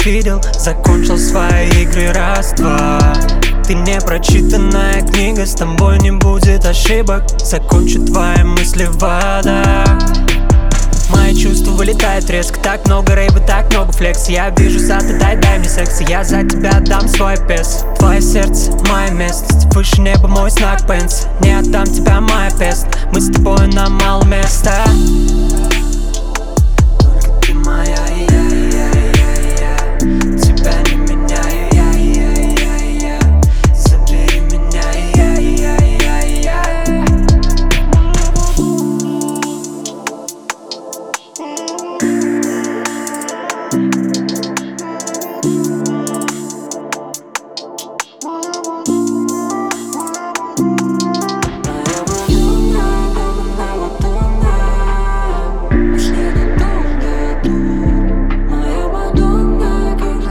видел, закончил свои игры раз-два. Ты не прочитанная книга, с тобой не будет ошибок. Закончу твои мысли в водах. Мои чувства вылетают резко. Так много рейва, так много флекс. Я вижу зад, дай мне секс. Я за тебя дам свой пес. Твое сердце, моя местность. Выше неба мой знак пенс. Не отдам тебя, моя пест. Мы с тобой на мало места. Только ты моя, тебя не меняю, забери меня,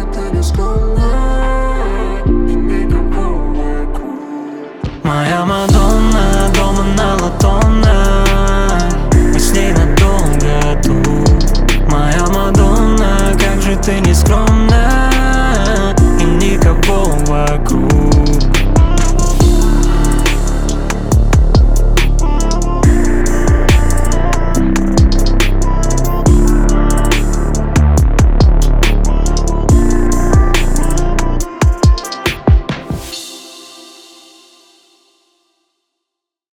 моя Мадонна.